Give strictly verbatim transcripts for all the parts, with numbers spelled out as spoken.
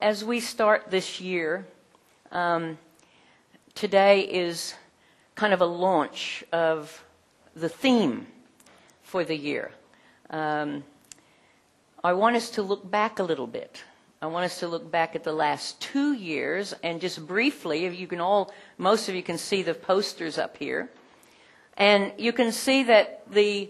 as we start this year, um, today is kind of a launch of the theme for the year. Um, I want us to look back a little bit. I want us to look back at the last two years and just briefly, if you can all, most of you can see the posters up here. And you can see that the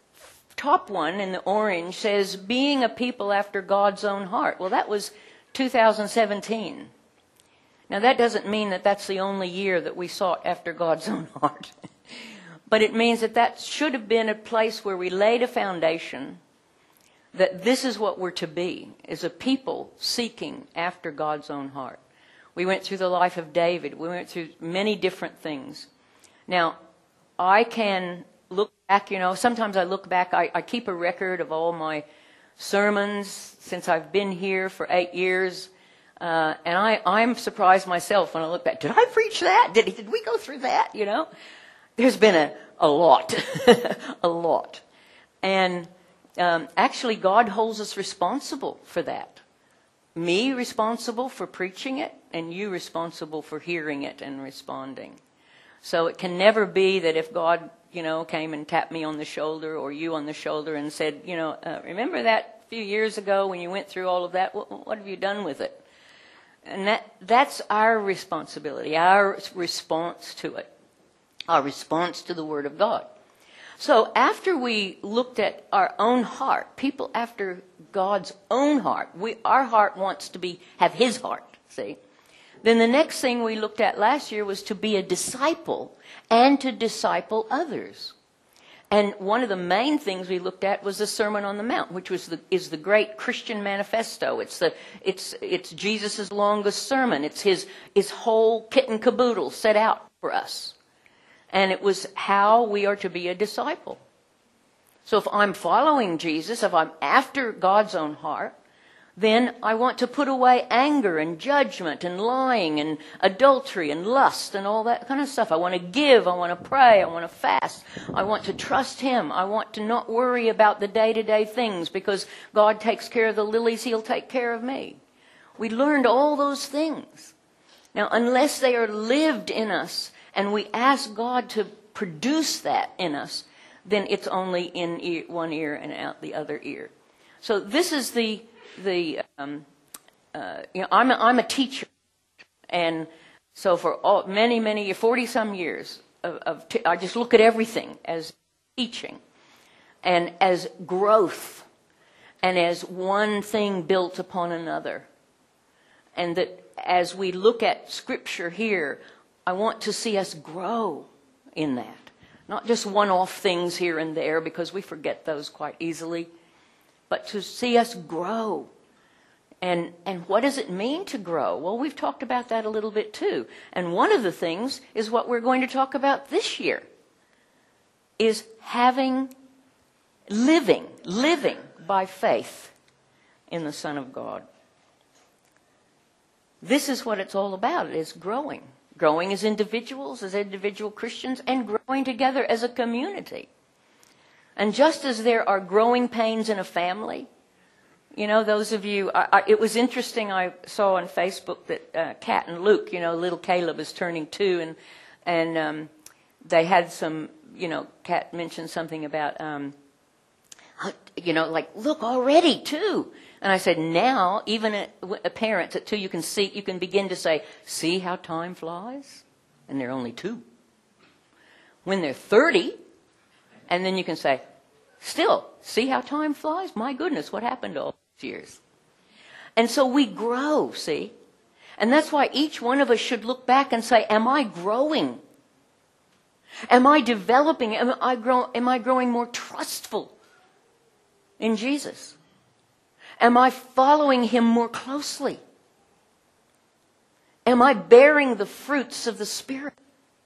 top one in the orange says, being a people after God's own heart. Well, that was two thousand seventeen. Now, that doesn't mean that that's the only year that we sought after God's own heart. But it means that that should have been a place where we laid a foundation that this is what we're to be, is a people seeking after God's own heart. We went through the life of David. We went through many different things. Now, I can look back, you know, sometimes I look back, I, I keep a record of all my sermons since I've been here for eight years. Uh, and I, I'm surprised myself when I look back. Did I preach that? Did, did we go through that? You know, there's been a, a lot, a lot. And um, actually, God holds us responsible for that. Me responsible for preaching it, and you responsible for hearing it and responding. So it can never be that if God, you know, came and tapped me on the shoulder or you on the shoulder and said, you know, uh, remember that a few years ago when you went through all of that? What, what have you done with it? And that that's our responsibility, our response to it, our response to the Word of God. So after we looked at our own heart, people after God's own heart, we, our heart wants to be have His heart, see? Then the next thing we looked at last year was to be a disciple and to disciple others. And one of the main things we looked at was the Sermon on the Mount, which was the, is the great Christian manifesto. It's the it's it's Jesus' longest sermon. It's his his whole kit and caboodle set out for us. And it was how we are to be a disciple. So if I'm following Jesus, if I'm after God's own heart, then I want to put away anger and judgment and lying and adultery and lust and all that kind of stuff. I want to give. I want to pray. I want to fast. I want to trust Him. I want to not worry about the day-to-day things because God takes care of the lilies. He'll take care of me. We learned all those things. Now, unless they are lived in us and we ask God to produce that in us, then it's only in ear, one ear and out the other ear. So this is the The um, uh, you know, I'm a, I'm a teacher, and so for all, many many forty some years of, of t- I just look at everything as teaching, and as growth, and as one thing built upon another, and that as we look at Scripture here, I want to see us grow in that, not just one-off things here and there because we forget those quite easily. But to see us grow. And and what does it mean to grow? Well, we've talked about that a little bit too. And one of the things is what we're going to talk about this year, is having, living, living by faith in the Son of God. This is what it's all about. It is growing. Growing as individuals, as individual Christians, and growing together as a community. And just as there are growing pains in a family, you know, those of you, I, I, it was interesting, I saw on Facebook that uh, Kat and Luke, you know, little Caleb is turning two, and and um, they had some, you know, Kat mentioned something about, um, you know, like, look, already two. And I said, now, even a, a parents at two, you can see, you can begin to say, see how time flies? And they're only two. When they're thirty, and then you can say, still, see how time flies? My goodness, what happened to all these years? And so we grow, see? And that's why each one of us should look back and say, am I growing? Am I developing? Am I, grow, am I growing more trustful in Jesus? Am I following Him more closely? Am I bearing the fruits of the Spirit?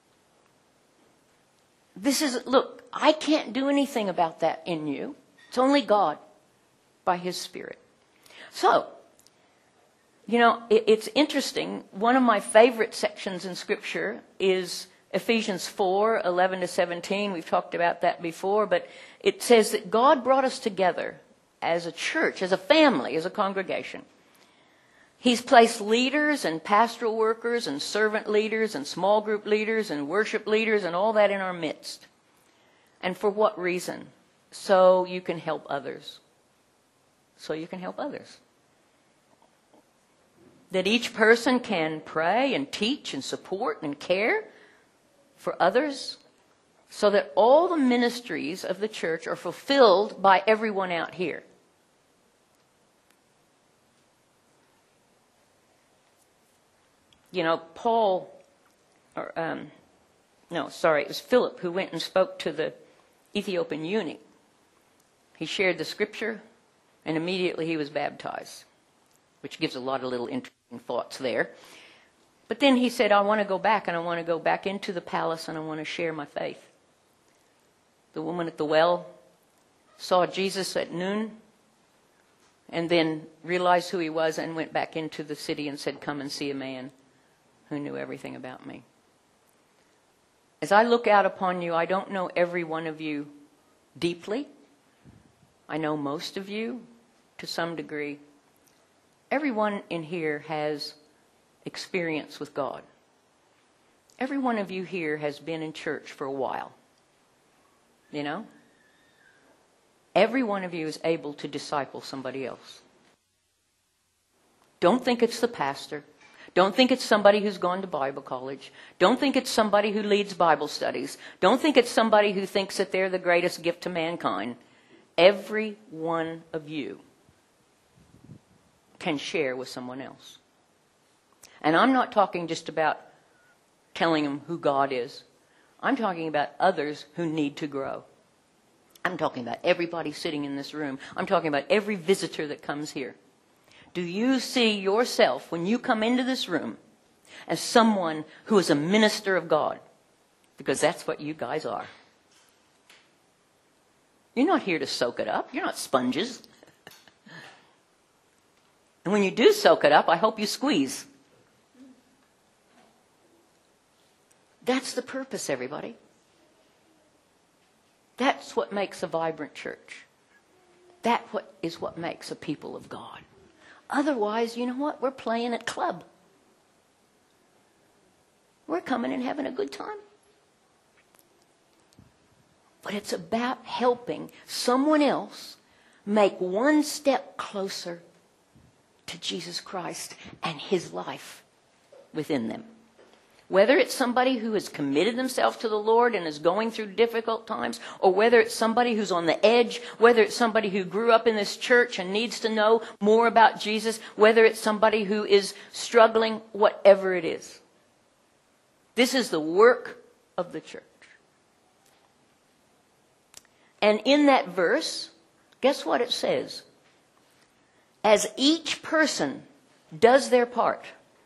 This is, look, I can't do anything about that in you. It's only God by His Spirit. So, you know, it, it's interesting. One of my favorite sections in Scripture is Ephesians four, eleven to seventeen. We've talked about that before, but it says that God brought us together as a church, as a family, as a congregation, He's placed leaders and pastoral workers and servant leaders and small group leaders and worship leaders and all that in our midst. And for what reason? So you can help others. So you can help others. That each person can pray and teach and support and care for others, so that all the ministries of the church are fulfilled by everyone out here. You know, Paul, or um, no, sorry, it was Philip who went and spoke to the Ethiopian eunuch. He shared the scripture, and immediately he was baptized, which gives a lot of little interesting thoughts there. But then he said, I want to go back, and I want to go back into the palace, and I want to share my faith. The woman at the well saw Jesus at noon, and then realized who he was and went back into the city and said, come and see a man who knew everything about me. As I look out upon you, I don't know every one of you deeply. I know most of you to some degree. Everyone in here has experience with God. Every one of you here has been in church for a while. You know? Every one of you is able to disciple somebody else. Don't think it's the pastor. Don't think it's somebody who's gone to Bible college. Don't think it's somebody who leads Bible studies. Don't think it's somebody who thinks that they're the greatest gift to mankind. Every one of you can share with someone else. And I'm not talking just about telling them who God is. I'm talking about others who need to grow. I'm talking about everybody sitting in this room. I'm talking about every visitor that comes here. Do you see yourself, when you come into this room, as someone who is a minister of God? Because that's what you guys are. You're not here to soak it up. You're not sponges. And when you do soak it up, I hope you squeeze. That's the purpose, everybody. That's what makes a vibrant church. That what is what makes a people of God. Otherwise, you know what? We're playing at club. We're coming and having a good time. But it's about helping someone else make one step closer to Jesus Christ and his life within them. Whether it's somebody who has committed themselves to the Lord and is going through difficult times, or whether it's somebody who's on the edge, whether it's somebody who grew up in this church and needs to know more about Jesus, whether it's somebody who is struggling, whatever it is. This is the work of the church. And in that verse, guess what it says? As each person does their part,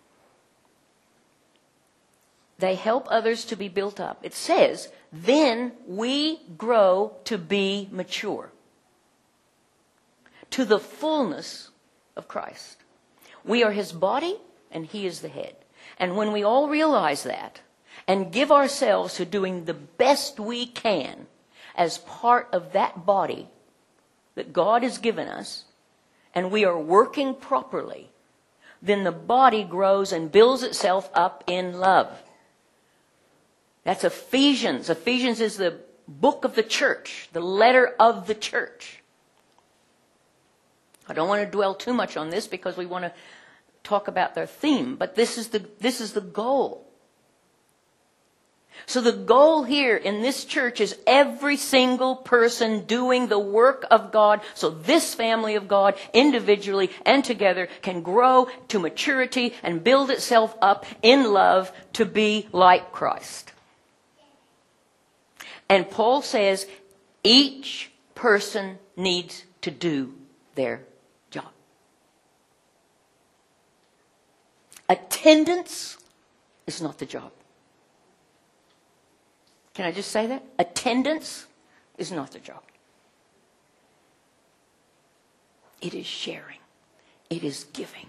they help others to be built up. It says, then we grow to be mature, to the fullness of Christ. We are his body, and he is the head. And when we all realize that, and give ourselves to doing the best we can as part of that body that God has given us, and we are working properly, then the body grows and builds itself up in love. That's Ephesians. Ephesians is the book of the church, the letter of the church. I don't want to dwell too much on this because we want to talk about their theme, but this is the, this is the goal. So the goal here in this church is every single person doing the work of God, so this family of God, individually and together, can grow to maturity and build itself up in love to be like Christ. And Paul says each person needs to do their job. Attendance is not the job. Can I just say that? Attendance is not the job. It is sharing. It is giving.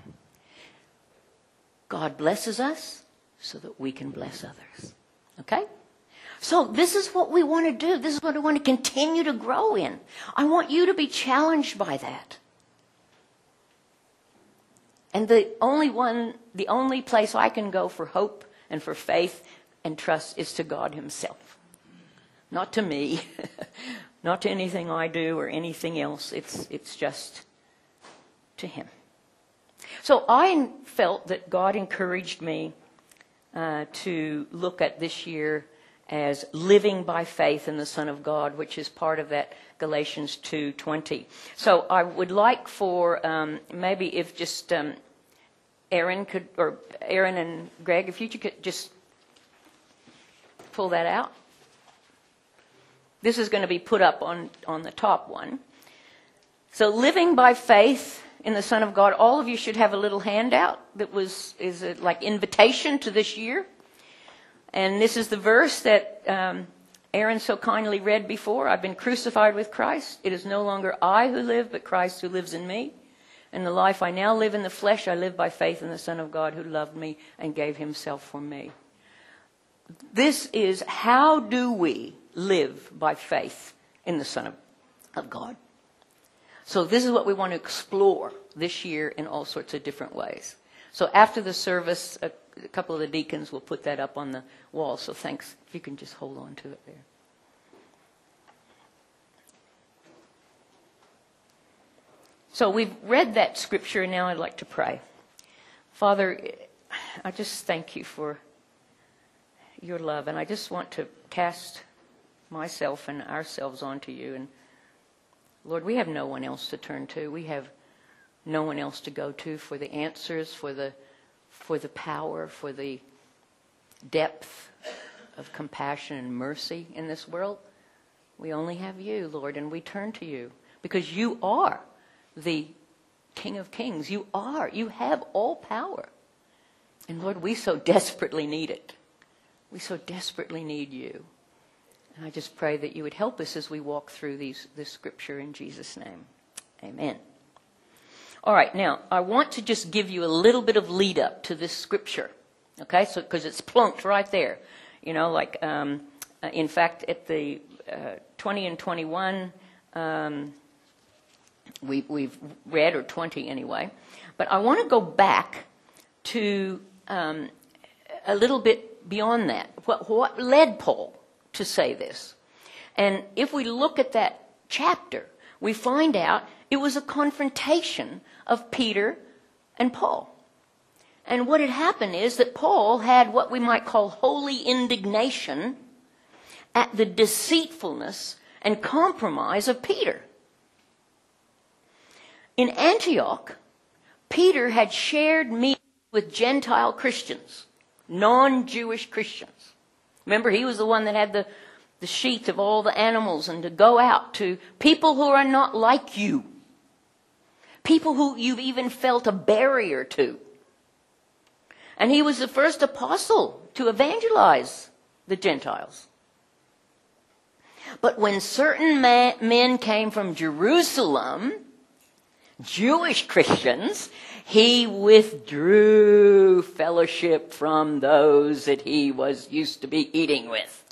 God blesses us so that we can bless others. Okay? So this is what we want to do. This is what I want to continue to grow in. I want you to be challenged by that. And the only one, the only place I can go for hope and for faith and trust is to God himself. Not to me, not to anything I do or anything else. It's, it's just to him. So I felt that God encouraged me uh, to look at this year as living by faith in the Son of God, which is part of that Galatians two twenty. So I would like for um, maybe if just um, Aaron could, or Aaron and Greg, if you could just pull that out. This is going to be put up on, on the top one. So living by faith in the Son of God, all of you should have a little handout that was is a, like invitation to this year. And this is the verse that um, Aaron so kindly read before. I've been crucified with Christ. It is no longer I who live, but Christ who lives in me. And the life I now live in the flesh, I live by faith in the Son of God who loved me and gave himself for me. This is how do we live by faith in the Son of, of God. So this is what we want to explore this year in all sorts of different ways. So after the service, a, a couple of the deacons will put that up on the wall. So thanks. If you can just hold on to it there. So we've read that scripture, and now I'd like to pray. Father, I just thank you for your love, and I just want to cast myself and ourselves onto you. And Lord, we have no one else to turn to. We have no one else to go to for the answers, for the for the power, for the depth of compassion and mercy in this world. We only have you, Lord, and we turn to you because you are the King of Kings. You are. You have all power. And Lord, we so desperately need it. We so desperately need you. And I just pray that you would help us as we walk through these, this scripture in Jesus' name. Amen. All right, now, I want to just give you a little bit of lead up to this scripture. Okay, so because it's plunked right there. You know, like, um, uh, in fact, at the uh, twenty and twenty-one, um, we, we've read, or twenty anyway. But I want to go back to um, a little bit beyond that. What, what led Paul to say this? And if we look at that chapter, we find out it was a confrontation of Peter and Paul. And what had happened is that Paul had what we might call holy indignation at the deceitfulness and compromise of Peter. In Antioch, Peter had shared meals with Gentile Christians, non-Jewish Christians. Remember, he was the one that had the, the sheet of all the animals and to go out to people who are not like you. People who you've even felt a barrier to. And he was the first apostle to evangelize the Gentiles. But when certain ma- men came from Jerusalem, Jewish Christians, he withdrew fellowship from those that he was used to be eating with.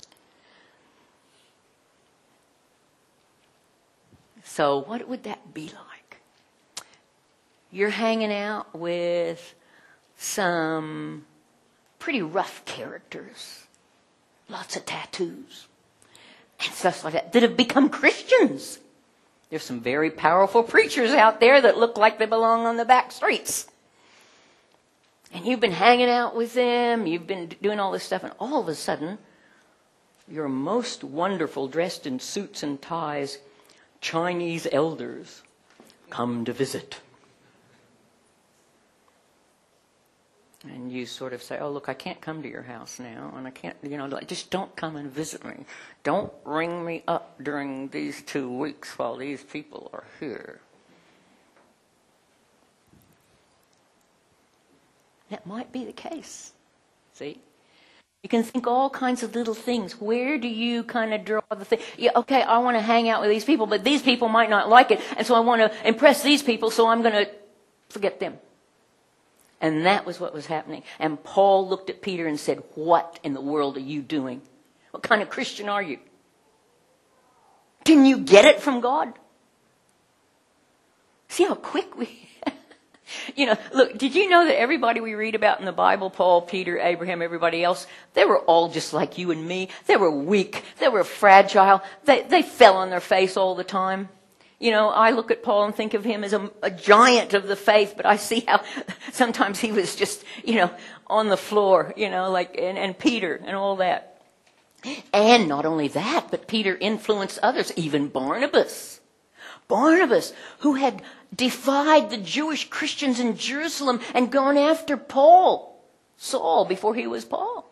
So what would that be like? You're hanging out with some pretty rough characters, lots of tattoos, and stuff like that, that have become Christians. There's some very powerful preachers out there that look like they belong on the back streets. And you've been hanging out with them, you've been doing all this stuff, and all of a sudden, your most wonderful, dressed in suits and ties, Chinese elders come to visit. And you sort of say, oh, look, I can't come to your house now, and I can't, you know, like, just don't come and visit me. Don't ring me up during these two weeks while these people are here. That might be the case. See? You can think all kinds of little things. Where do you kind of draw the thing? Yeah, okay, I want to hang out with these people, but these people might not like it, and so I want to impress these people, so I'm going to forget them. And that was what was happening. And Paul looked at Peter and said, what in the world are you doing? What kind of Christian are you? Can you get it from God? See how quick we... You know, look, did you know that everybody we read about in the Bible, Paul, Peter, Abraham, everybody else, they were all just like you and me. They were weak. They were fragile. They, they fell on their face all the time. You know, I look at Paul and think of him as a, a giant of the faith, but I see how sometimes he was just, you know, on the floor, you know, like, and, and Peter and all that. And not only that, but Peter influenced others, even Barnabas. Barnabas, who had defied the Jewish Christians in Jerusalem and gone after Paul, Saul, before he was Paul.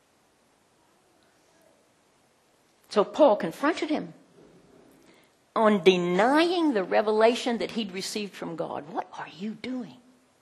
So Paul confronted him on denying the revelation that he'd received from God. What are you doing?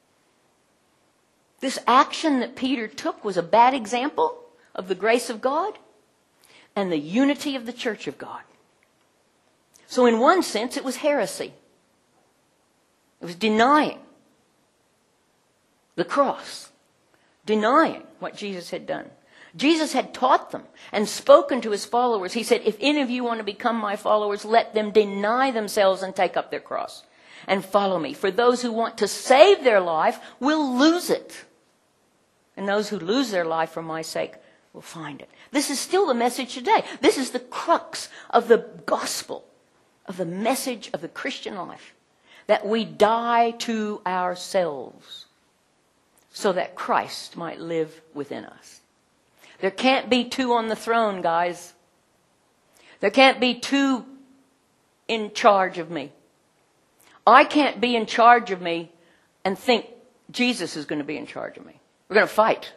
This action that Peter took was a bad example of the grace of God and the unity of the church of God. So in one sense, it was heresy. It was denying the cross, denying what Jesus had done. Jesus had taught them and spoken to his followers. He said, if any of you want to become my followers, let them deny themselves and take up their cross and follow me. For those who want to save their life will lose it. And those who lose their life for my sake will find it. This is still the message today. This is the crux of the gospel, of the message of the Christian life. That we die to ourselves so that Christ might live within us. There can't be two on the throne, guys. There can't be two in charge of me. I can't be in charge of me and think Jesus is going to be in charge of me. We're going to fight.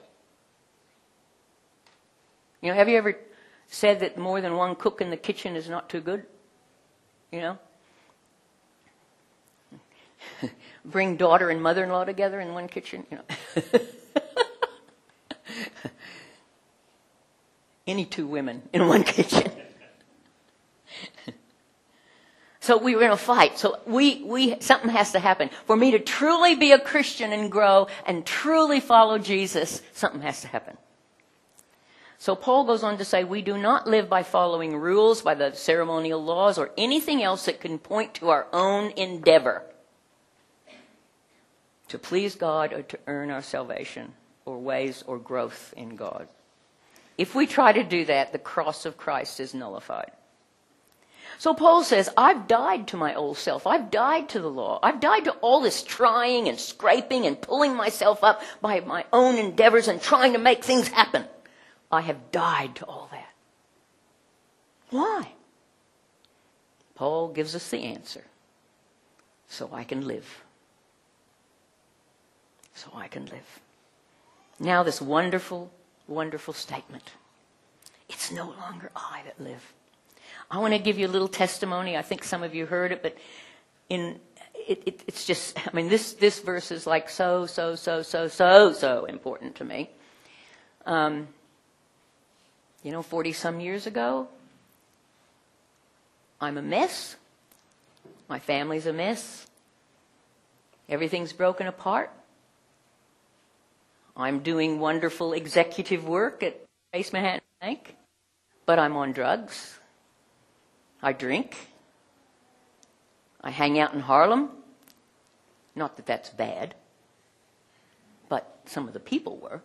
You know, have you ever said that more than one cook in the kitchen is not too good? You know? Bring daughter and mother-in-law together in one kitchen, you know. Any two women in one kitchen. So we were going to fight. So we, we, something has to happen. For me to truly be a Christian and grow and truly follow Jesus, something has to happen. So Paul goes on to say, we do not live by following rules, by the ceremonial laws, or anything else that can point to our own endeavor to please God or to earn our salvation or ways or growth in God. If we try to do that, the cross of Christ is nullified. So Paul says, I've died to my old self. I've died to the law. I've died to all this trying and scraping and pulling myself up by my own endeavors and trying to make things happen. I have died to all that. Why? Paul gives us the answer. So I can live. So I can live. Now this wonderful, wonderful statement. It's no longer I that live. I want to give you a little testimony. I think some of you heard it, but in it, it, it's just, I mean, this, this verse is like so, so, so, so, so, so important to me. Um, you know, forty-some years ago, I'm a mess. My family's a mess. Everything's broken apart. I'm doing wonderful executive work at Chase Manhattan Bank, but I'm on drugs. I drink. I hang out in Harlem. Not that that's bad, but some of the people were.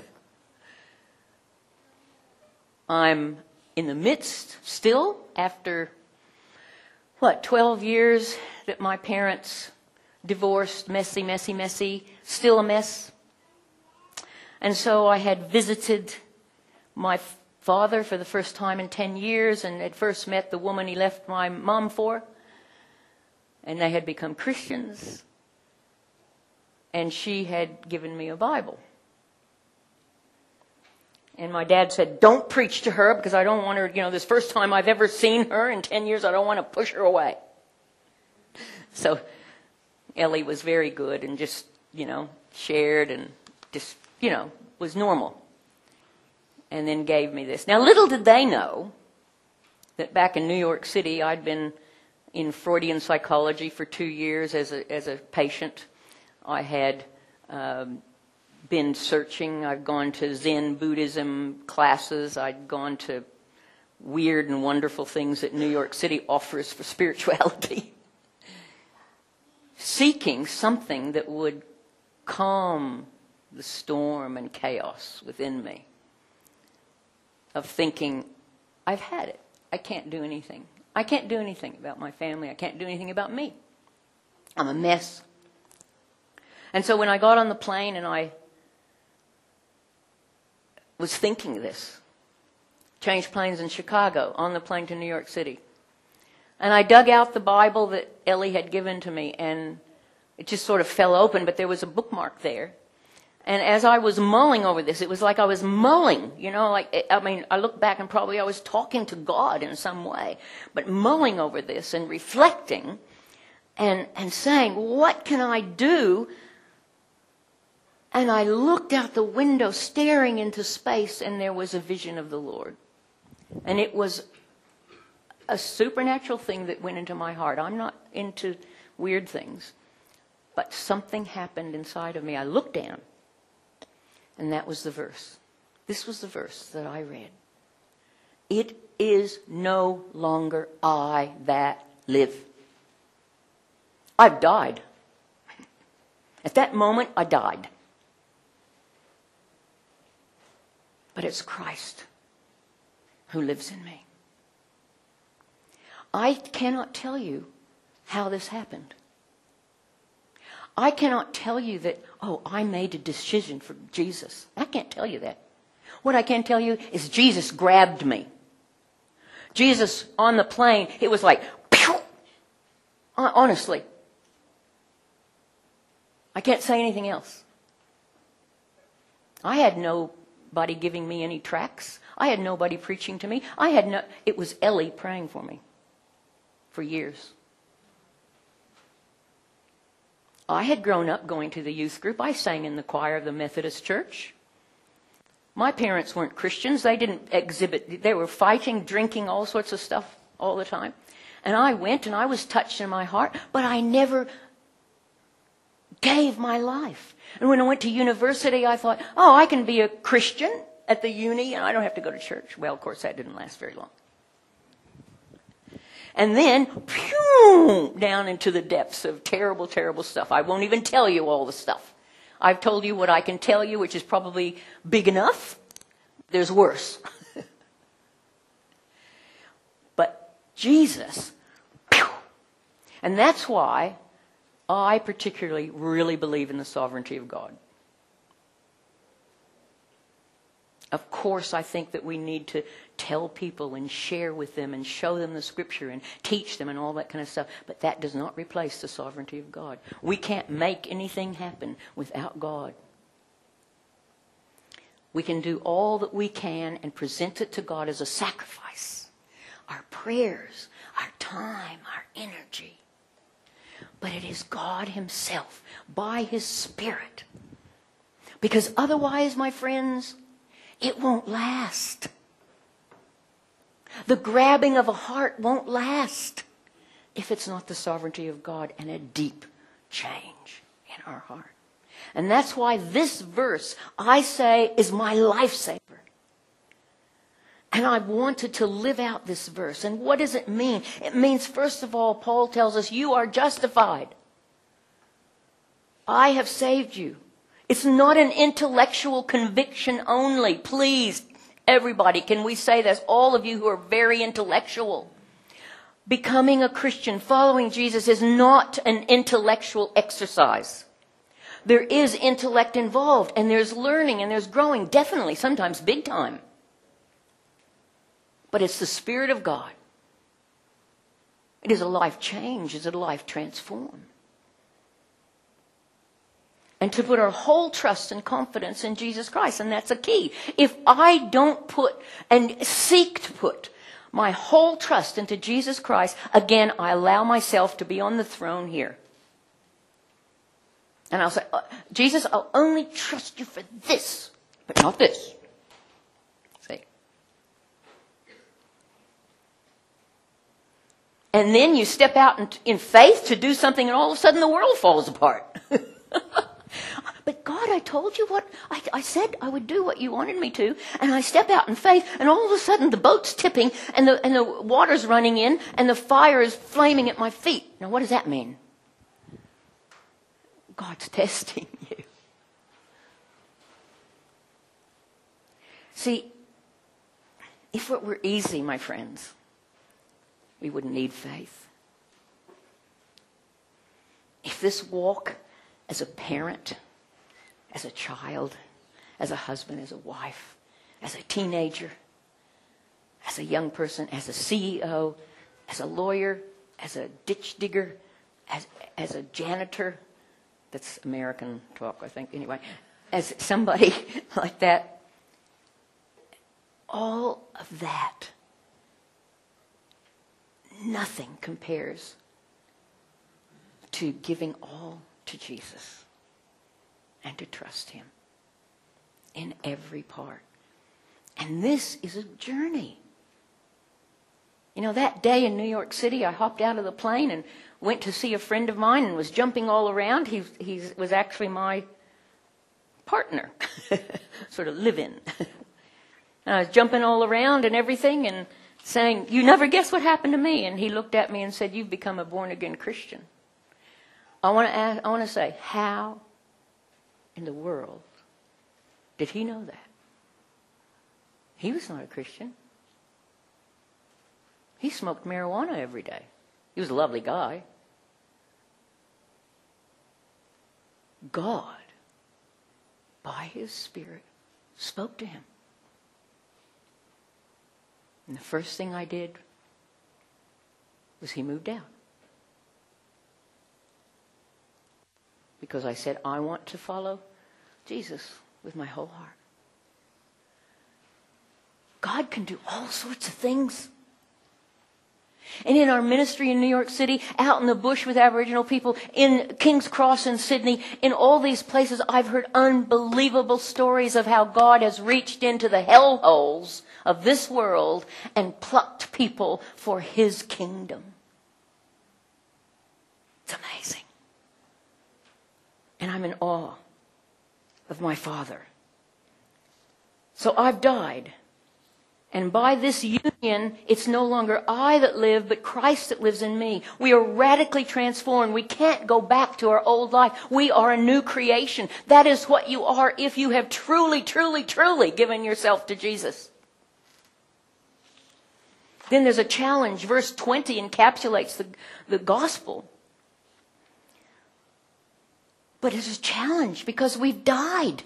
I'm in the midst still, after, what, twelve years that my parents divorced, messy, messy, messy, still a mess. And so I had visited my father for the first time in ten years and had first met the woman he left my mom for. And they had become Christians. And she had given me a Bible. And my dad said, don't preach to her because I don't want her, you know, this first time I've ever seen her in ten years, I don't want to push her away. So Ellie was very good and just, you know, shared and just, you know, was normal. And then gave me this. Now, little did they know that back in New York City, I'd been in Freudian psychology for two years as a, as a patient. I had um, been searching. I'd gone to Zen Buddhism classes. I'd gone to weird and wonderful things that New York City offers for spirituality. seeking something that would calm the storm and chaos within me of thinking, I've had it. I can't do anything. I can't do anything about my family. I can't do anything about me. I'm a mess. And so when I got on the plane and I was thinking this, changed planes in Chicago, on the plane to New York City, and I dug out the Bible that Ellie had given to me, and it just sort of fell open, but there was a bookmark there. And as I was mulling over this, it was like I was mulling, you know, like, I mean, I look back and probably I was talking to God in some way, but mulling over this and reflecting and, and saying, what can I do? And I looked out the window, staring into space, and there was a vision of the Lord. And it was a supernatural thing that went into my heart. I'm not into weird things, but something happened inside of me. I looked down. And that was the verse. This was the verse that I read. It is no longer I that live. I've died. At that moment, I died. But it's Christ who lives in me. I cannot tell you how this happened. I cannot tell you that, oh, I made a decision for Jesus. I can't tell you that. What I can tell you is Jesus grabbed me. Jesus on the plane, it was like, pew! Honestly. I can't say anything else. I had nobody giving me any tracts. I had nobody preaching to me. I had no, it was Ellie praying for me for years. I had grown up going to the youth group. I sang in the choir of the Methodist Church. My parents weren't Christians. They didn't exhibit, they were fighting, drinking, all sorts of stuff all the time. And I went and I was touched in my heart, but I never gave my life. And when I went to university, I thought, oh, I can be a Christian at the uni and I don't have to go to church. Well, of course, that didn't last very long. And then, pew, down into the depths of terrible, terrible stuff. I won't even tell you all the stuff. I've told you what I can tell you, which is probably big enough. There's worse. But Jesus, pew. And that's why I particularly really believe in the sovereignty of God. Of course, I think that we need to tell people and share with them and show them the Scripture and teach them and all that kind of stuff. But that does not replace the sovereignty of God. We can't make anything happen without God. We can do all that we can and present it to God as a sacrifice. Our prayers, our time, our energy. But it is God Himself, by His Spirit. Because otherwise, my friends, it won't last. The grabbing of a heart won't last if it's not the sovereignty of God and a deep change in our heart. And that's why this verse, I say, is my lifesaver. And I wanted to live out this verse. And what does it mean? It means, first of all, Paul tells us, you are justified. I have saved you. It's not an intellectual conviction only. Please, everybody, can we say this? All of you who are very intellectual. Becoming a Christian, following Jesus, is not an intellectual exercise. There is intellect involved, and there's learning, and there's growing, definitely, sometimes big time. But it's the Spirit of God. It is a life change. It's a life transform. And to put our whole trust and confidence in Jesus Christ. And that's a key. If I don't put and seek to put my whole trust into Jesus Christ, again, I allow myself to be on the throne here. And I'll say, uh, Jesus, I'll only trust you for this, but not this. See? And then you step out in, in faith to do something, and all of a sudden the world falls apart. But God, I told you what, I, I said I would do what you wanted me to, and I step out in faith, and all of a sudden the boat's tipping, and the, and the water's running in, and the fire is flaming at my feet. Now what does that mean? God's testing you. See, if it were easy, my friends, we wouldn't need faith. If this walk as a parent, as a child, as a husband, as a wife, as a teenager, as a young person, as a C E O, as a lawyer, as a ditch digger, as, as a janitor, that's American talk, I think, anyway, as somebody like that, all of that, nothing compares to giving all to Jesus and to trust him in every part. And this is a journey. You know, that day in New York City, I hopped out of the plane and went to see a friend of mine and was jumping all around. He, he was actually my partner, sort of live-in. And I was jumping all around and everything and saying, "You never guess what happened to me." And he looked at me and said, "You've become a born-again Christian." I want to ask, I want to say, how in the world did he know that? He was not a Christian. He smoked marijuana every day. He was a lovely guy. God, by his Spirit, spoke to him. And the first thing I did was he moved out. Because I said, I want to follow Jesus with my whole heart. God can do all sorts of things. And in our ministry in New York City, out in the bush with Aboriginal people, in King's Cross in Sydney, in all these places, I've heard unbelievable stories of how God has reached into the hellholes of this world and plucked people for his kingdom. It's amazing. And I'm in awe of my Father. So I've died. And by this union, it's no longer I that live, but Christ that lives in me. We are radically transformed. We can't go back to our old life. We are a new creation. That is what you are if you have truly, truly, truly given yourself to Jesus. Then there's a challenge. Verse twenty encapsulates the, the gospel. But it's a challenge because we've died.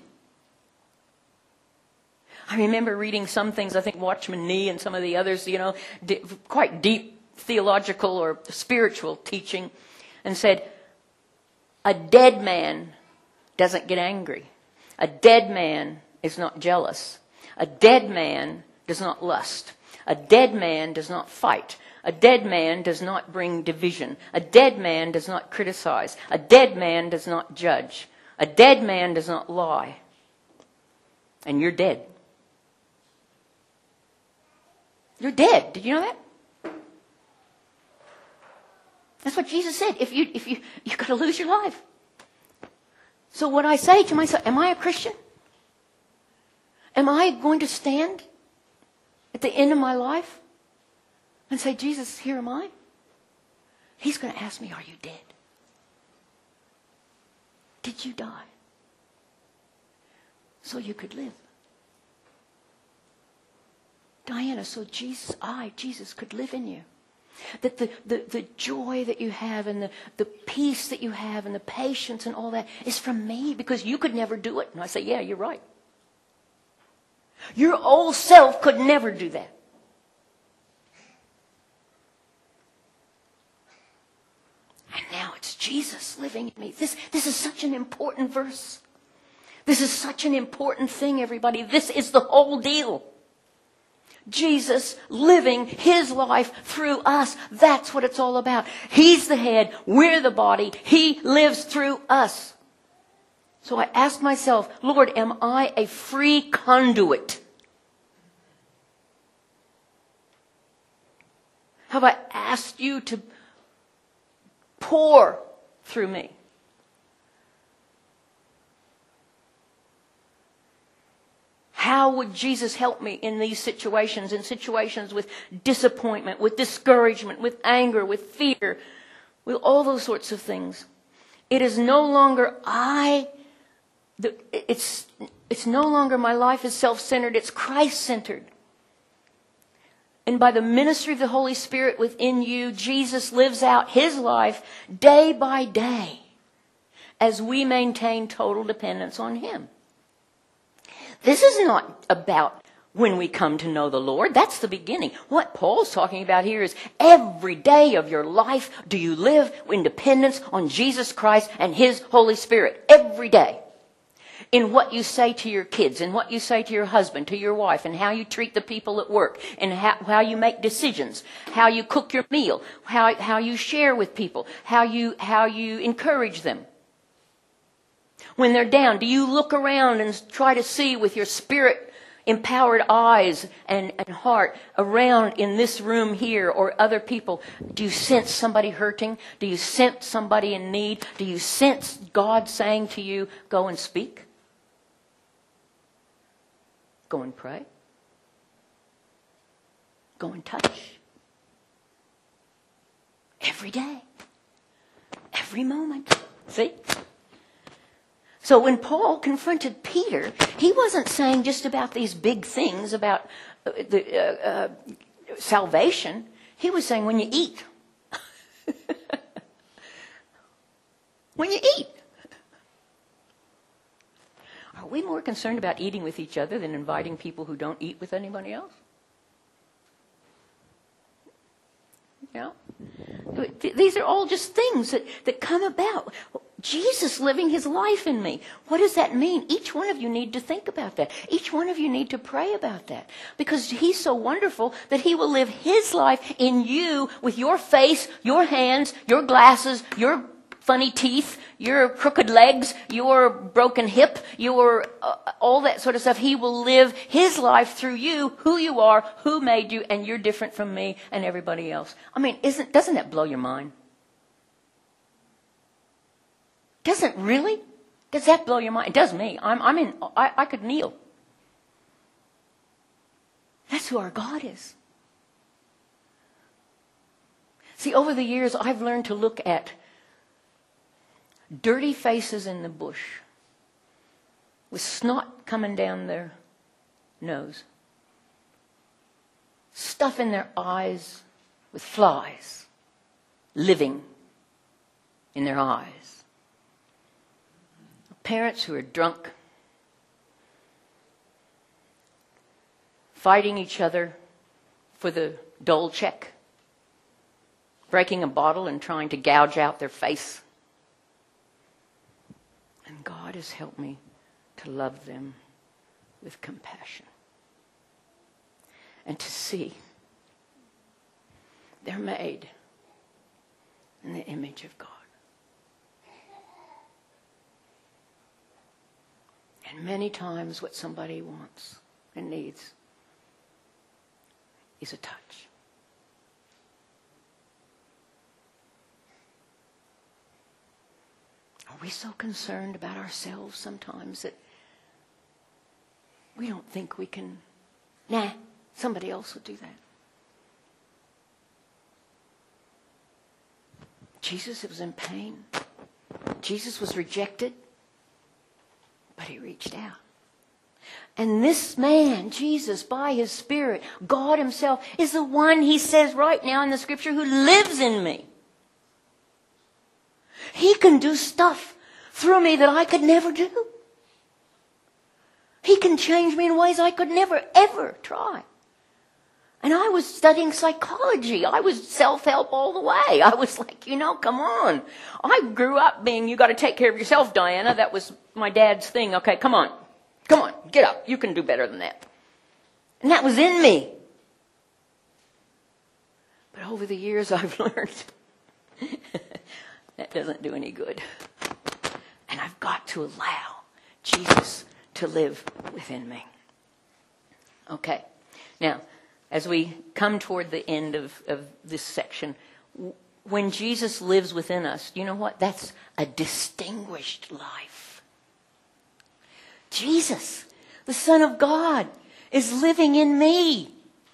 I remember reading some things, I think Watchman Nee and some of the others, you know, di- quite deep theological or spiritual teaching, and said, a dead man doesn't get angry. A dead man is not jealous. A dead man does not lust. A dead man does not fight. A dead man does not bring division. A dead man does not criticize. A dead man does not judge. A dead man does not lie. And you're dead. You're dead. Did you know that? That's what Jesus said. If you, if you, you've got to lose your life. So what I say to myself, am I a Christian? Am I going to stand at the end of my life and say, Jesus, here am I? He's going to ask me, are you dead? Did you die? So you could live. Diana, so Jesus, I, Jesus, could live in you. That the, the, the joy that you have and the, the peace that you have and the patience and all that is from me because you could never do it. And I say, yeah, you're right. Your old self could never do that. And now it's Jesus living in me. This, this is such an important verse. This is such an important thing, everybody. This is the whole deal. Jesus living his life through us. That's what it's all about. He's the head. We're the body. He lives through us. So I ask myself, Lord, am I a free conduit? Have I asked you to pour through me? How would Jesus help me in these situations, in situations with disappointment, with discouragement, with anger, with fear, with all those sorts of things? It is no longer I. The, it's, it's no longer my life is self-centered. It's Christ-centered. And by the ministry of the Holy Spirit within you, Jesus lives out his life day by day as we maintain total dependence on him. This is not about when we come to know the Lord. That's the beginning. What Paul's talking about here is every day of your life do you live in dependence on Jesus Christ and his Holy Spirit. Every day. In what you say to your kids, and what you say to your husband, to your wife, and how you treat the people at work, and how, how you make decisions, how you cook your meal, how, how you share with people, how you, how you encourage them. When they're down, do you look around and try to see with your spirit-empowered eyes and, and heart around in this room here or other people? Do you sense somebody hurting? Do you sense somebody in need? Do you sense God saying to you, go and speak? Go and pray. Go and touch. Every day. Every moment. See? So when Paul confronted Peter, he wasn't saying just about these big things about the uh, uh, salvation. He was saying when you eat. When you eat. Are we more concerned about eating with each other than inviting people who don't eat with anybody else? Yeah. These are all just things that, that come about. Jesus living his life in me. What does that mean? Each one of you need to think about that. Each one of you need to pray about that. Because he's so wonderful that he will live his life in you with your face, your hands, your glasses, your funny teeth, your crooked legs, your broken hip, your uh, all that sort of stuff. He will live his life through you, who you are, who made you, and you're different from me and everybody else. I mean, isn't doesn't that blow your mind? Doesn't really? Does that blow your mind? It does me. I'm, I'm in. I, I could kneel. That's who our God is. See, over the years, I've learned to look at dirty faces in the bush with snot coming down their nose, stuff in their eyes with flies living in their eyes, parents who are drunk, fighting each other for the dole check, breaking a bottle and trying to gouge out their face. And God has helped me to love them with compassion and to see they're made in the image of God. And many times what somebody wants and needs is a touch. Are we so concerned about ourselves sometimes that we don't think we can, nah, somebody else will do that? Jesus was in pain. Jesus was rejected, but he reached out. And this man, Jesus, by his Spirit, God himself, is the one, he says right now in the scripture, who lives in me. He can do stuff through me that I could never do. He can change me in ways I could never, ever try. And I was studying psychology. I was self-help all the way. I was like, you know, come on. I grew up being, you got to take care of yourself, Diana. That was my dad's thing. Okay, come on. Come on, get up. You can do better than that. And that was in me. But over the years, I've learned that doesn't do any good. And I've got to allow Jesus to live within me. Okay. Now, as we come toward the end of, of this section, when Jesus lives within us, you know what? That's a distinguished life. Jesus, the Son of God, is living in me.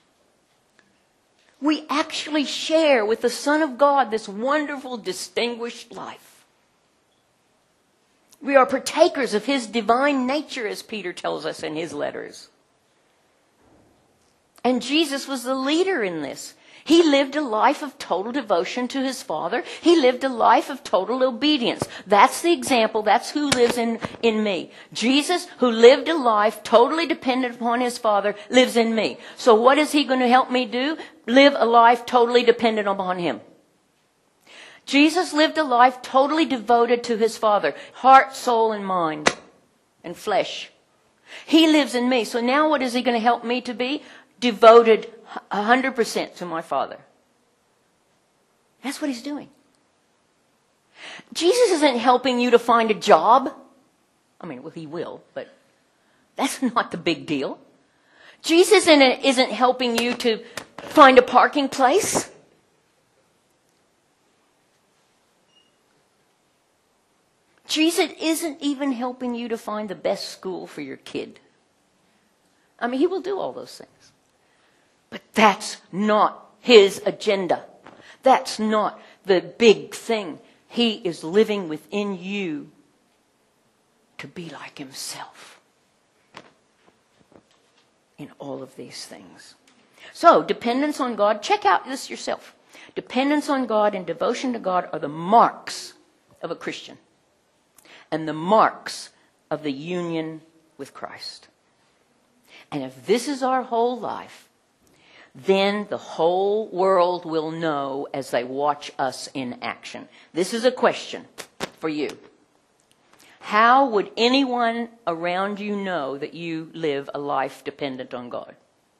We actually share with the Son of God this wonderful, distinguished life. We are partakers of his divine nature, as Peter tells us in his letters. And Jesus was the leader in this. He lived a life of total devotion to his Father. He lived a life of total obedience. That's the example. That's who lives in, in me. Jesus, who lived a life totally dependent upon his Father, lives in me. So what is he going to help me do? Live a life totally dependent upon him. Jesus lived a life totally devoted to his Father, heart, soul, and mind, and flesh. He lives in me. So now what is he going to help me to be? Devoted one hundred percent to my Father. That's what he's doing. Jesus isn't helping you to find a job. I mean, well, he will, but that's not the big deal. Jesus isn't, isn't helping you to find a parking place. Jesus isn't even helping you to find the best school for your kid. I mean, he will do all those things. But that's not his agenda. That's not the big thing. He is living within you to be like himself in all of these things. So, dependence on God, check out this yourself. Dependence on God and devotion to God are the marks of a Christian and the marks of the union with Christ. And if this is our whole life, then the whole world will know as they watch us in action. This is a question for you. How would anyone around you know that you live a life dependent on God?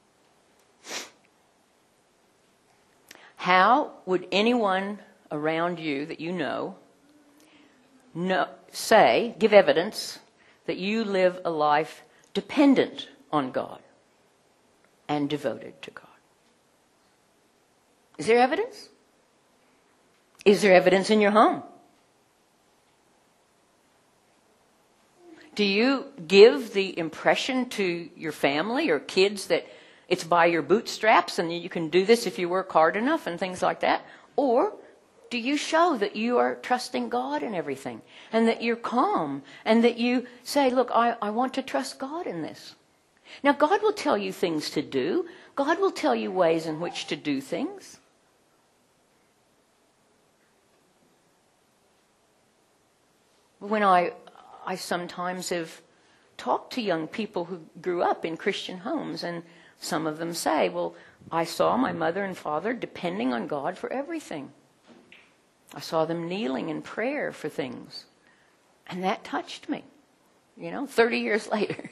How would anyone around you that you know, know say, give evidence that you live a life dependent on God and devoted to God? Is there evidence? Is there evidence in your home? Do you give the impression to your family or kids that it's by your bootstraps and you can do this if you work hard enough and things like that? Or do you show that you are trusting God in everything and that you're calm and that you say, look, I, I want to trust God in this? Now, God will tell you things to do. God will tell you ways in which to do things. When I, I sometimes have talked to young people who grew up in Christian homes, and some of them say, well, I saw my mother and father depending on God for everything. I saw them kneeling in prayer for things. And that touched me, you know, thirty years later.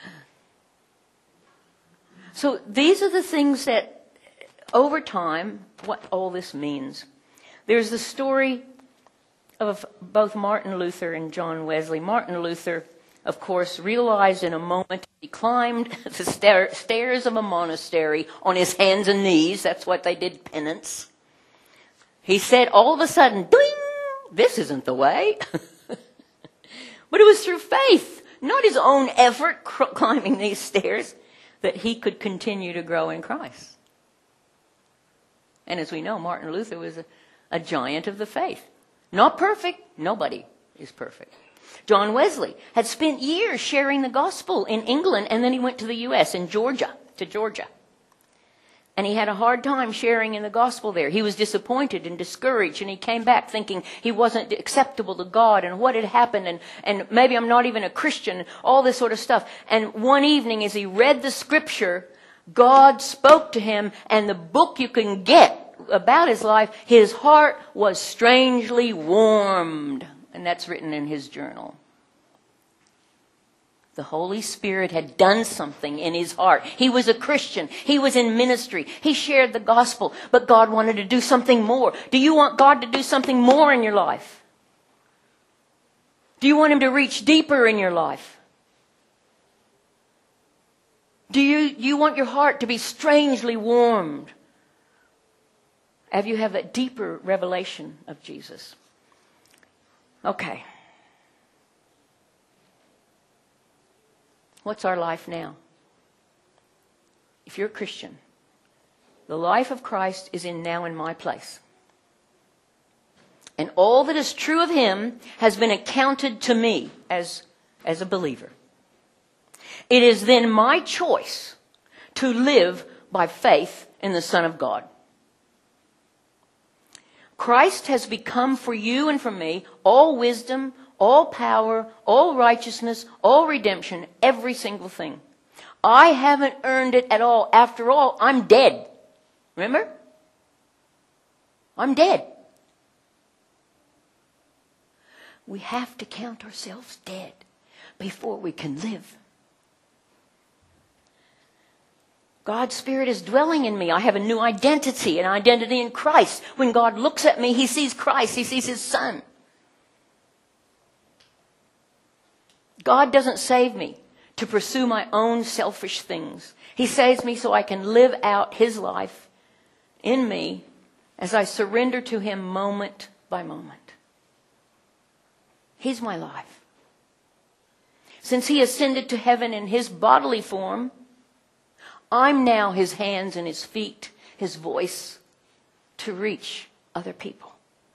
So these are the things that, over time, what all this means. There's the story of both Martin Luther and John Wesley. Martin Luther, of course, realized in a moment he climbed the stair, stairs of a monastery on his hands and knees. That's what they did, penance. He said all of a sudden, ding, this isn't the way. But it was through faith, not his own effort climbing these stairs, that he could continue to grow in Christ. And as we know, Martin Luther was a, a giant of the faith. Not perfect. Nobody is perfect. John Wesley had spent years sharing the gospel in England, and then he went to the U S in Georgia, to Georgia. And he had a hard time sharing in the gospel there. He was disappointed and discouraged, and he came back thinking he wasn't acceptable to God and what had happened, and, and maybe I'm not even a Christian, all this sort of stuff. And one evening as he read the scripture, God spoke to him, and the book you can get about his life, his heart was strangely warmed. And that's written in his journal. The Holy Spirit had done something in his heart. He was a Christian. He was in ministry. He shared the gospel. But God wanted to do something more. Do you want God to do something more in your life? Do you want him to reach deeper in your life? Do you, you want your heart to be strangely warmed? Have you have that deeper revelation of Jesus? Okay. What's our life now? If you're a Christian, the life of Christ is in now in my place. and all that is true of him has been accounted to me as, as a believer. It is then my choice to live by faith in the Son of God. Christ has become for you and for me all wisdom, all power, all righteousness, all redemption, every single thing. I haven't earned it at all. After all, I'm dead. Remember? I'm dead. We have to count ourselves dead before we can live. God's Spirit is dwelling in me. I have a new identity, an identity in Christ. When God looks at me, he sees Christ. He sees his Son. God doesn't save me to pursue my own selfish things. He saves me so I can live out his life in me as I surrender to him moment by moment. He's my life. Since he ascended to heaven in his bodily form, I'm now his hands and his feet, his voice to reach other people.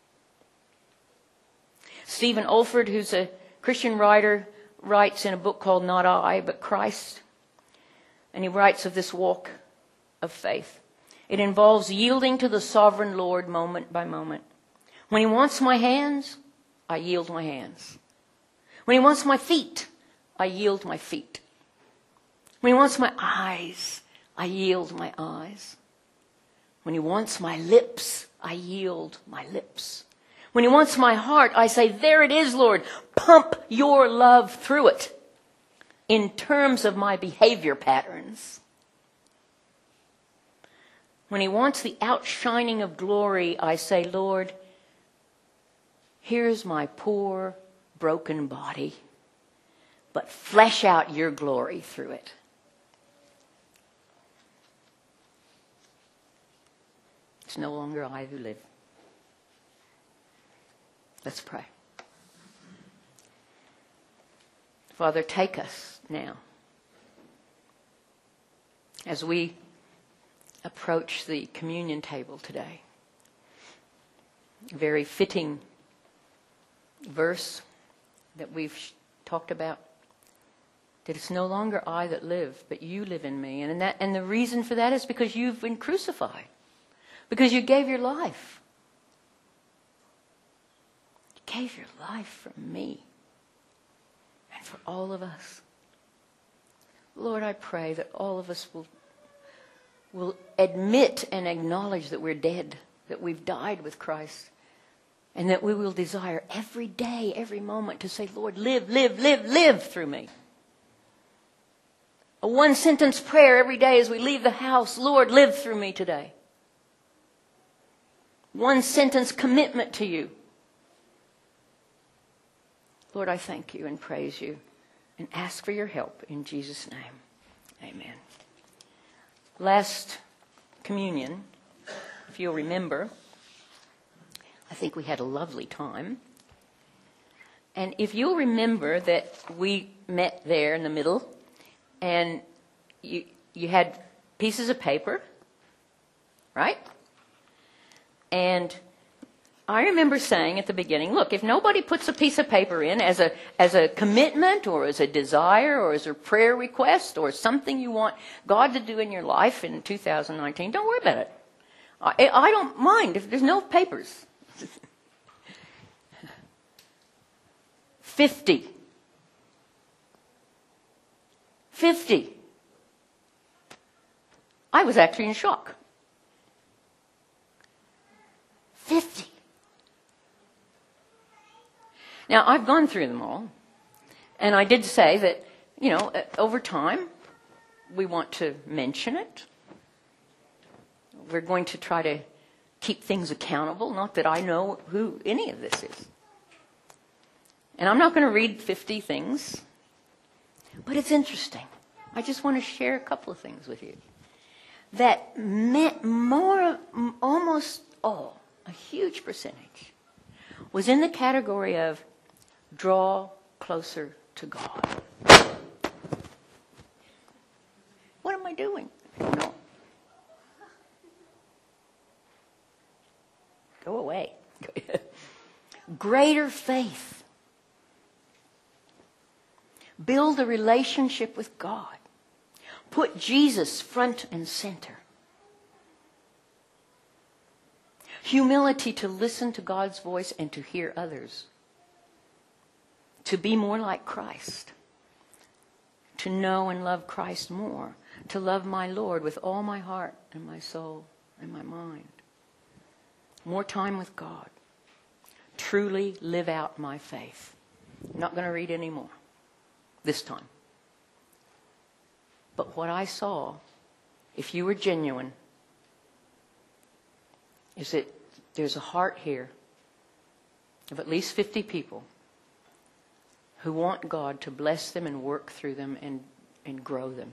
Stephen Olford, who's a Christian writer, writes in a book called Not I, but Christ. And he writes of this walk of faith. It involves yielding to the sovereign Lord moment by moment. When he wants my hands, I yield my hands. When he wants my feet, I yield my feet. When he wants my eyes, I yield my eyes. When he wants my lips, I yield my lips. When he wants my heart, I say, there it is, Lord. Pump your love through it in terms of my behavior patterns. When he wants the outshining of glory, I say, Lord, here's my poor, broken body, but flesh out your glory through it. It's no longer I who live. Let's pray. Father, take us now as we approach the communion table today. A very fitting verse that we've talked about, that it's no longer I that live, but you live in me. And that, and the reason for that is because you've been crucified, because you gave your life. You gave your life for me and for all of us. Lord, I pray that all of us will, will admit and acknowledge that we're dead, that we've died with Christ. And that we will desire every day, every moment to say, Lord, live, live, live, live through me. A one-sentence prayer every day as we leave the house, Lord, live through me today. One-sentence commitment to you. Lord, I thank you and praise you and ask for your help in Jesus' name. Amen. Last communion, if you'll remember, I think we had a lovely time. And if you'll remember that we met there in the middle, and you you had pieces of paper, right? And I remember saying at the beginning, look, if nobody puts a piece of paper in as a as a commitment or as a desire or as a prayer request or something you want God to do in your life in two thousand nineteen, don't worry about it. I, I don't mind if there's no papers. Fifty. Fifty. I was actually in shock. Fifty. Now, I've gone through them all, and I did say that, you know, over time, we want to mention it. We're going to try to keep things accountable, not that I know who any of this is. And I'm not going to read fifty things, but it's interesting. I just want to share a couple of things with you. That meant more, almost all, a huge percentage, was in the category of draw closer to God. What am I doing? I don't know. Go away. greater faith. Build a relationship with God. Put Jesus front and center. Humility to listen to God's voice and to hear others. To be more like Christ. To know and love Christ more. To love my Lord with all my heart and my soul and my mind. More time with God. Truly live out my faith. I'm not going to read any more this time. But what I saw, if you were genuine, is that there's a heart here of at least fifty people who want God to bless them and work through them and, and grow them.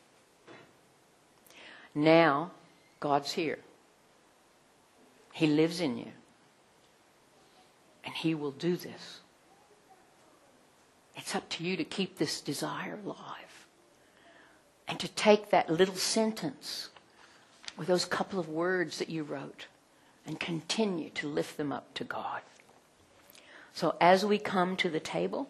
Now, God's here. He lives in you. And He will do this. It's up to you to keep this desire alive. And to take that little sentence with those couple of words that you wrote and continue to lift them up to God. So as we come to the table,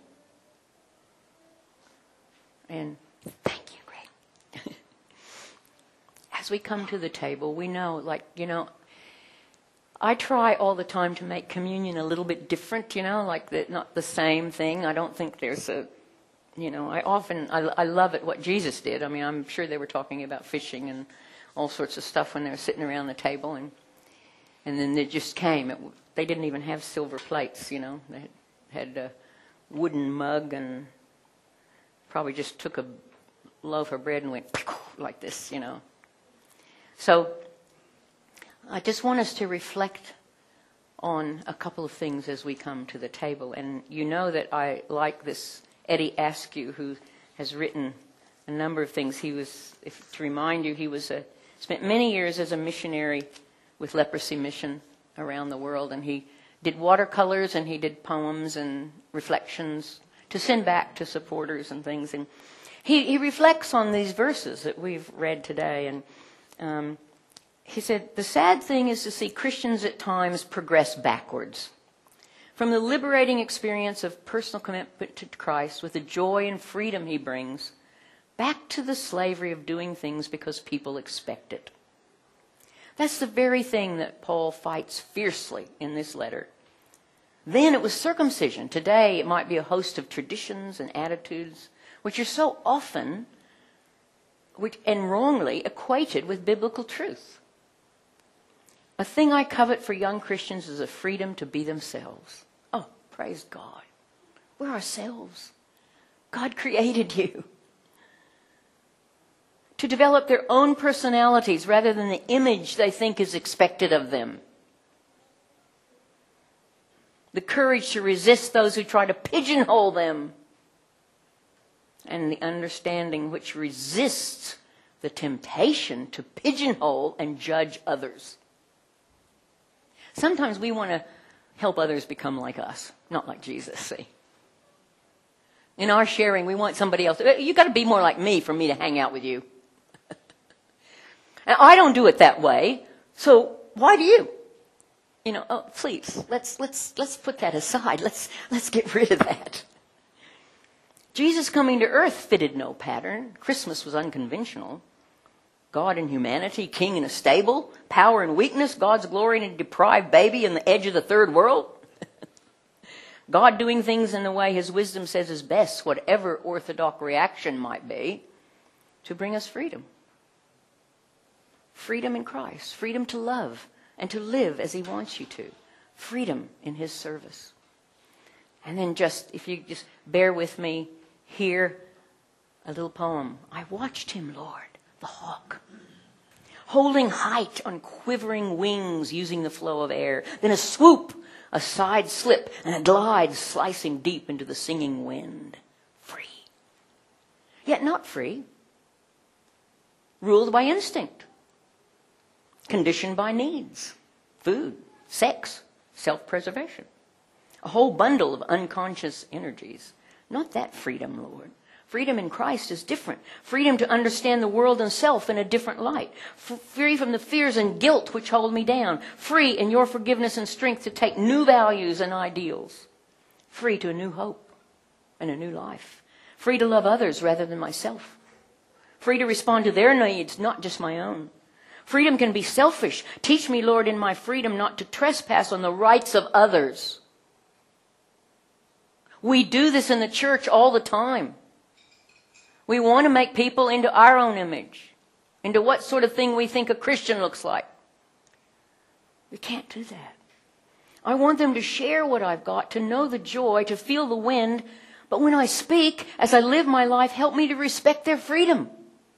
and thank you, Greg. As we come to the table, we know, like, you know, I try all the time to make communion a little bit different, you know, like the, not the same thing. I don't think there's a, you know, I often, I, I love it what Jesus did. I mean, I'm sure they were talking about fishing and all sorts of stuff when they were sitting around the table, and and then it just came. It, they didn't even have silver plates, you know. They had, had a wooden mug and probably just took a loaf of bread and went like this, you know. So I just want us to reflect on a couple of things as we come to the table. And you know that I like this Eddie Askew, who has written a number of things. He was, if, to remind you, he was a, spent many years as a missionary with Leprosy Mission around the world. And he did watercolors and he did poems and reflections to send back to supporters and things. And he, he reflects on these verses that we've read today. And um, he said, the sad thing is to see Christians at times progress backwards from the liberating experience of personal commitment to Christ with the joy and freedom He brings, back to the slavery of doing things because people expect it. That's the very thing that Paul fights fiercely in this letter. Then it was circumcision. Today it might be a host of traditions and attitudes which are so often which, and wrongly equated with biblical truth. A thing I covet for young Christians is a freedom to be themselves. Oh, praise God. We're ourselves. God created you. To develop their own personalities rather than the image they think is expected of them. The courage to resist those who try to pigeonhole them. And the understanding which resists the temptation to pigeonhole and judge others. Sometimes we want to help others become like us, not like Jesus, see. In our sharing, we want somebody else. You've got to be more like me for me to hang out with you. And I don't do it that way, so why do you? You know, oh, please, let's let's let's put that aside. Let's let's get rid of that. Jesus coming to earth fitted no pattern. Christmas was unconventional. God and humanity, king in a stable, power and weakness, God's glory in a deprived baby in the edge of the third world. God doing things in the way His wisdom says is best, whatever orthodox reaction might be, to bring us freedom. Freedom in Christ, freedom to love and to live as He wants you to. Freedom in His service. And then just, if you just bear with me, hear a little poem. I watched Him, Lord, the hawk, holding height on quivering wings using the flow of air. Then a swoop, a side slip, and a glide slicing deep into the singing wind. Free. Yet not free. Ruled by instinct. Conditioned by needs. Food, sex, self-preservation. A whole bundle of unconscious energies. Not that freedom, Lord. Freedom in Christ is different. Freedom to understand the world and self in a different light. F- free from the fears and guilt which hold me down. Free in your forgiveness and strength to take new values and ideals. Free to a new hope and a new life. Free to love others rather than myself. Free to respond to their needs, not just my own. Freedom can be selfish. Teach me, Lord, in my freedom not to trespass on the rights of others. We do this in the church all the time. We want to make people into our own image, into what sort of thing we think a Christian looks like. We can't do that. I want them to share what I've got, to know the joy, to feel the wind. But when I speak, as I live my life, help me to respect their freedom.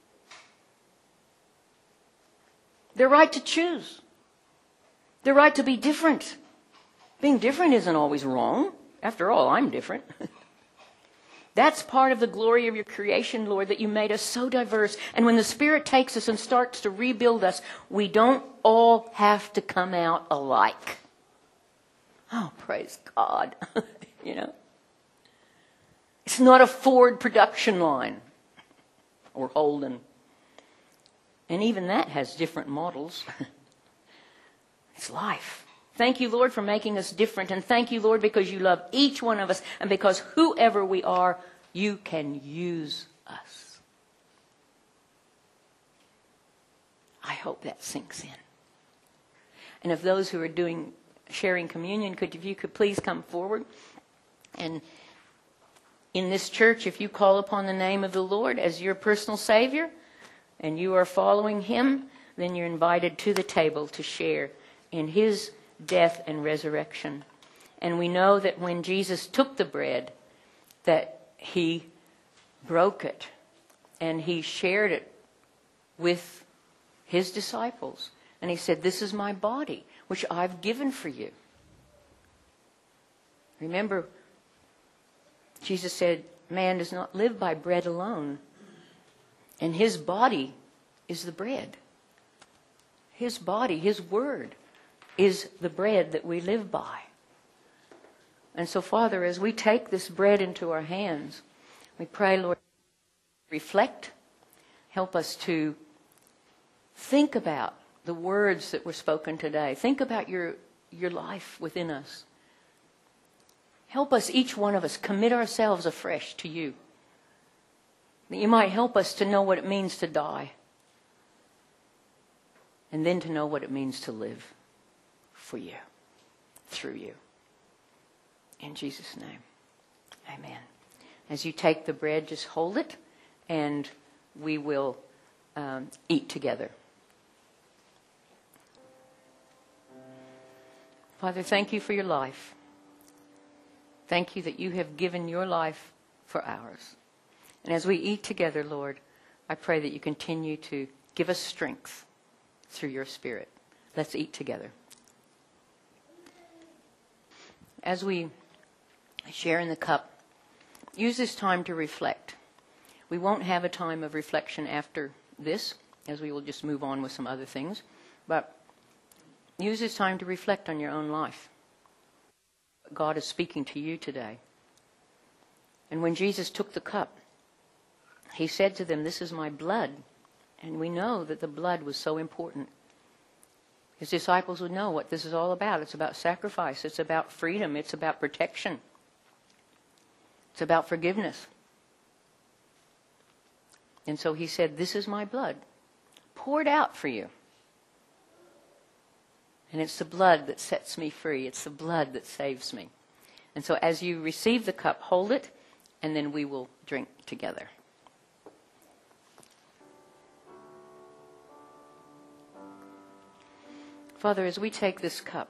Their right to choose. Their right to be different. Being different isn't always wrong. After all, I'm different. That's part of the glory of your creation, Lord, that you made us so diverse. And when the Spirit takes us and starts to rebuild us, we don't all have to come out alike. Oh, praise God. You know? It's not a Ford production line or Holden. And even that has different models. It's life. Thank you, Lord, for making us different. And thank you, Lord, because you love each one of us. And because whoever we are, you can use us. I hope that sinks in. And if those who are doing sharing communion, could if you could please come forward. And in this church, if you call upon the name of the Lord as your personal Savior, and you are following him, then you're invited to the table to share in his death and resurrection. And we know that when Jesus took the bread, that he broke it and he shared it with his disciples. And he said, "This is my body, which I've given for you." Remember, Jesus said, man does not live by bread alone. And his body is the bread. His body, his word, is the bread that we live by. And so, Father, as we take this bread into our hands, we pray, Lord, reflect. Help us to think about the words that were spoken today. Think about your, your life within us. Help us, each one of us, commit ourselves afresh to you. That you might help us to know what it means to die. And then to know what it means to live for you, through you. In Jesus' name, amen. As you take the bread, just hold it, and we will um, eat together. Father, thank you for your life. Thank you that you have given your life for ours. And as we eat together, Lord, I pray that you continue to give us strength through your Spirit. Let's eat together. As we share in the cup, use this time to reflect. We won't have a time of reflection after this, as we will just move on with some other things. But use this time to reflect on your own life. God is speaking to you today. And when Jesus took the cup, he said to them, "This is my blood." And we know that the blood was so important. His disciples would know what this is all about. It's about sacrifice. It's about freedom. It's about protection. It's about forgiveness. And so he said, "This is my blood, poured out for you." And it's the blood that sets me free. It's the blood that saves me. And so as you receive the cup, hold it, and then we will drink together. Father, as we take this cup,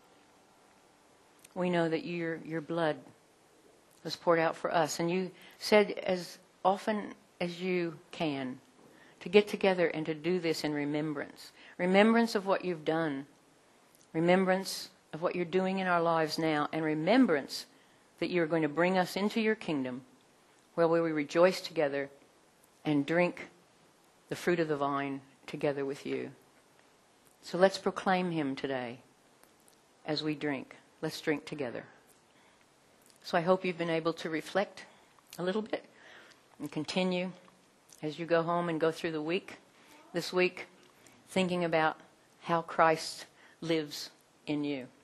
we know that your, your blood was poured out for us. And you said as often as you can to get together and to do this in remembrance. Remembrance of what you've done. Remembrance of what you're doing in our lives now. And remembrance that you're going to bring us into your kingdom where we rejoice together and drink the fruit of the vine together with you. So let's proclaim him today as we drink. Let's drink together. So I hope you've been able to reflect a little bit. and continue as you go home and go through the week, this week, thinking about how Christ lives in you.